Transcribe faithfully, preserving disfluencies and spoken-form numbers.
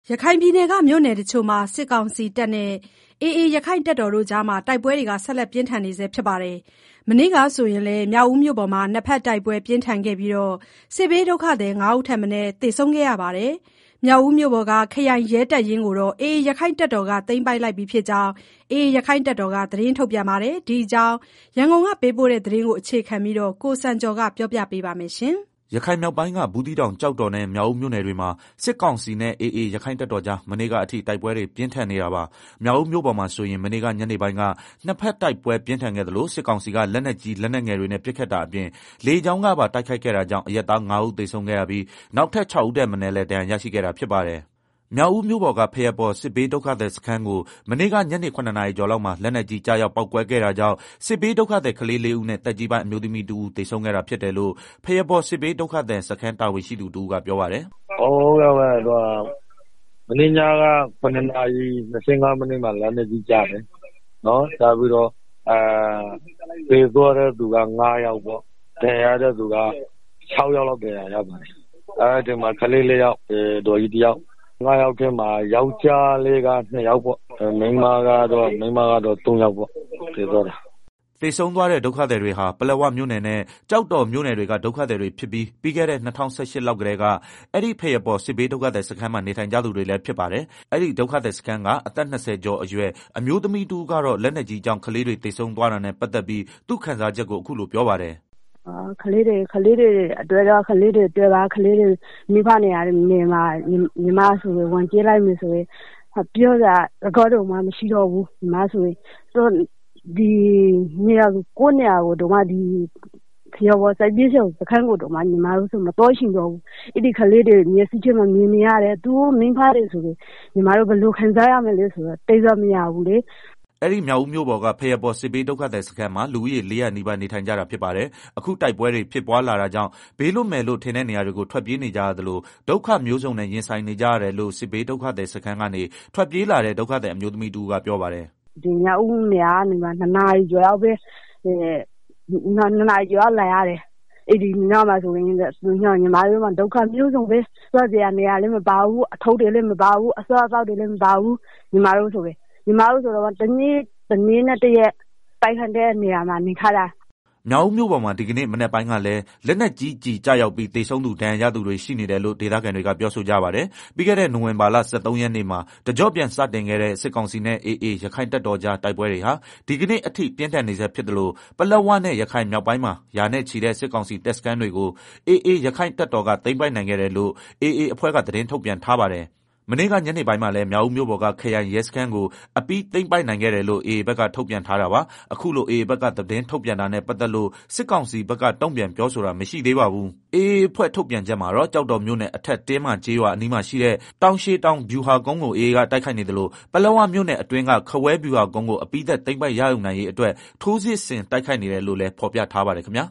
ရခိုင်ပြည်နယ်ကမြို့နယ်တချို့မှာစစ်ကောင်စီတပ်နဲ့ အေအေ ရက္ခိုင့်တပ်တော်ကြားတိုက်ပွဲတွေဆက်လက်ပြင်းထန်နေဆဲဖြစ်ပါတယ်။ မနေ့ကဆိုရင်လည်းမြောက်ဦးမြို့ပေါ်မှာနှစ်ဘက်တိုက်ပွဲပြင်းထန်ခဲ့ပြီး စစ်ဘေးဒုက္ခသည် ငါးဦးထက်မနည်းသေဆုံးခဲ့ရပါတယ်။ မြောက်ဦးမြို့ပေါ်က ခရိုင်ရဲတပ်ရင်းကို အေအေ ရက္ခိုင့်တပ်တော်က သိမ်းပိုက်လိုက်ပြီဖြစ်ကြောင်း အေအေ ရက္ခိုင့်တပ်တော်က သတင်းထုတ်ပြန်ပါတယ်။ ဒီအကြောင်းရန်ကုန်ကပေးပို့တဲ့သတင်းကိုအခြေခံပြီး ကိုစံကျော်ကပြောပြပေးပါမယ်။ရခိုင်မြောက်ပိုင်းက ဘူးသီးတောင် ကျောက်တော်နဲ့ မြောက်ဦးမြို့နယ်တွေမှာ စစ်ကောင်စီနဲ့ အေအေ ရက္ခိုင့်တပ်တော်ကြား မနေ့ကအထိ တိုက်ပွဲတွေ ပြင်းထန်နေတာပါ။ မြောက်ဦးမြို့ပေါ်မှာဆိုရင် မနေ့က ညနေပိုင်းက နှစ်ဘက်တိုက်ပွဲပြင်းထန်ခဲ့သလို စစ်ကောင်စီက လက်နက်ကြီး လက်နက်ငယ်တွေနဲ့ ပစ်ခတ်တာအပြင် လေကြောင်းကပါ တိုက်ခိုက်ခဲ့တာကြောင့် အရပ်သား ငါးဦးသေဆုံးခဲ့ရပြီး နောက်ထပ် ခြောက်ဦးထက်မနည်းလည်း ဒဏ်ရာရရှိခဲ့တာဖြစ်ပါတယ်။ မြောက်ဦးမြို့ပေါ်က ဘုရားပေါ် စစ်ဘေးဒုက္ခသည်စခန်းကို မနေ့က ညနေ ၇နာရီကျော်လောက်မှာ လက်နက်ကြီး ကျရောက်ပေါက်ကွဲခဲ့တာကြောင့် စစ်ဘေးဒုက္ခသည် ကလေး လေးဦးနဲ့ သက်ကြီးပိုင်း အမျိုးသမီးတဦး သေဆုံးခဲ့တာဖြစ်တယ်လို့ ဘုရားပေါ် စစ်ဘေးဒုက္ခသည်စခန်းတာဝန်ရှိသူတဦးကပြောပါတယ်။ “မနေ့ညက ၇နာရီ ၂၅မိနစ်မှာ လက်နက်ကြီးကျတယ်၊ ကျပြီးတော့ သေသွားတဲ့သူက ငါးယောက်ပေါ့၊ ဒဏ်ရာရတဲ့သူက ခြောက်ယောက်လောက် ဒဏ်ရာရပါတယ်။ အဲဒီမှာ ကလေး လေးယောက် အဒေါ်ကြီးတယောက် ငါးယောက်ထဲမှာ ယောကျားလေးက နှစ်ယောက်ပေါ့၊ မိန်းမကတော့ သုံးယောက်ပေါ့ သေသွားတာ။” သေဆုံးသွားတဲ့ ဒုက္ခသည်တွေဟာ ပလက်ဝမြို့နယ်နဲ့ ကျောက်တော်မြို့နယ်တွေက ဒုက္ခသည်တွေဖြစ်ပြီး ပြီးခဲ့တဲ့ ၂၀၁၈ လောက်ကတည်းက အဲဒီ ဘုရားပေါ် စစ်ဘေးဒုက္ခသည်စခန်းမှာ နေထိုင်ကြသူတွေလည်းဖြစ်ပါတယ်။ အဲဒီဒုက္ခသည်စခန်းက အသက် ၂၀ကျော်အရွယ် အမျိုးသမီးတဦးကတော့ လက်နက်ကြီးကြောင့် ကလေးတွေ သေဆုံးသွားတာနဲ့ ပတ်သက်ပြီး သူ့ခံစားချက်ကို အခုလိုပြောပါတယ်။ “ကလေးတွေအတွက်တော့ ကလေးတွေအတွက်ပါ ကလေးတွေ မိဘနေရာမှာ ညီမဆိုရင် ဝင်ကြည့်လိုက်မယ်ဆိုရင် ပြောစရာစကားတောင်မှမရှိတော့ဘူး။ ညီမဆိုရင် ကိုယ့်နေရာကိုတောင်မှ ဘုရားပေါ်စစ်ဘေးရှောင်စခန်းကိုတောင်မှ မသွားချင်တော့ဘူး။ အဲဒီကလေးတွေ မျက်စိထဲမှာ မြင်နေရတယ်။ သူတို့မိဘတွေဆိုရင် ညီမတို့ ဘယ်လိုခံစားရမလဲဆိုတာ တွေးလို့မရဘူးလေ။” အဲဒီမြောက်ဦးမြို့ပေါ်က ဘုရားပေါ် စစ်ဘေးဒုက္ခသည်စခန်းမှာ လူဦးရေ လေးရာနီးပါးနေထိုင်ကြတာဖြစ်ပါတယ်။ အခုတိုက်ပွဲတွေဖြစ်ပွားလာတာကြောင့် ဘေးလွတ်မယ်လို့ထင်တဲ့နေရာတွေကို ထွက်ပြေးနေကြရသလို ဒုက္ခမျိုးစုံနဲ့ ရင်ဆိုင်နေကြရတယ်လို့ စစ်ဘေးဒုက္ခသည်စခန်းကနေ ထွက်ပြေးလာတဲ့ ဒုက္ခသည်အမျိုးသမီးတဦးကပြောပါတယ်။ “မြောက်ဦးကနေ နှစ်နာရီကျော်လောက်ပဲ လာရတယ်။ အဲဒီနားမှာဆိုရင် ညီမတို့မှာ ဒုက္ခမျိုးစုံပဲ၊ သွားစရာနေရာလည်းမပါဘူး၊ အထုပ်တွေလည်းမပါဘူး၊ အစားအသောက်တွေလည်းမပါဘူး။ ညီမတို့ဆိုရင် တနေ့တနေ့တရက် တိုက်ခိုက်တဲ့နေရာမှာ နေထားတာ။” မြောက်ဦးမြို့ပေါ်မှာ ဒီကနေ့ မနက်ပိုင်းကလည်း လက်နက်ကြီးကျည်ကျရောက်ပြီး သေဆုံးသူ ဒဏ်ရာရသူတွေရှိနေတယ်လို့ ဒေသခံတွေကပြောဆိုကြပါတယ်။ ပြီးခဲ့တဲ့ နိုဝင်ဘာလ ၁၃ရက်နေ့မှာ တကျော့ပြန်စတင်ခဲ့တဲ့ စစ်ကောင်စီနဲ့ အေအေ ရက္ခိုင့်တပ်တော်ကြား တိုက်ပွဲတွေဟာ ဒီကနေ့အထိ ပြင်းထန်နေဆဲဖြစ်သလို ပလက်ဝနဲ့ ရခိုင်မြောက်ပိုင်းမှာ ရာနဲ့ချီတဲ့ စစ်ကောင်စီတပ်စခန်းတွေကို အေအေ ရက္ခိုင့်တပ်တော်က သိမ်းပိုက်နိုင်ခဲ့တယ်လို့ အေအေအဖွဲ့က သတင်းထုတ်ပြန်ထားပါတယ်။ မနေ့က ညနေပိုင်းမှာလည်း မြောက်ဦးမြို့ပေါ်က ခရိုင်ရဲစခန်းကို အပြီးသိမ်းပိုက်နိုင်ခဲ့တယ်လို့ အေအေဘက်က ထုတ်ပြန်ထားတာပါ။ အခုလို အေအေဘက်က သတင်းထုတ်ပြန်တာနဲ့ ပတ်သက်လို့ စစ်ကောင်စီဘက်က တုံ့ပြန်ပြောဆိုတာမရှိသေးပါဘူး။ အေအေအဖွဲ့ ထုတ်ပြန်ချက်မှာတော့ ကျောက်တော်မြို့နယ် အထက်တင်းမကျေးရွာအနီးမှာရှိတဲ့ တောင်ရှည်တောင် ဗျူဟာကုန်းကို အေအေက တိုက်ခိုက်နေသလို ပလက်ဝမြို့နယ်အတွင်းက ခဝဲဗျူဟာကုန်းကို အပြီးသတ်သိမ်းပိုက်ရယူနိုင်ရေးအတွက် ထိုးစစ်ဆင်တိုက်ခိုက်နေတယ်လို့လည်း ဖော်ပြထားပါတယ်ခင်ဗျာ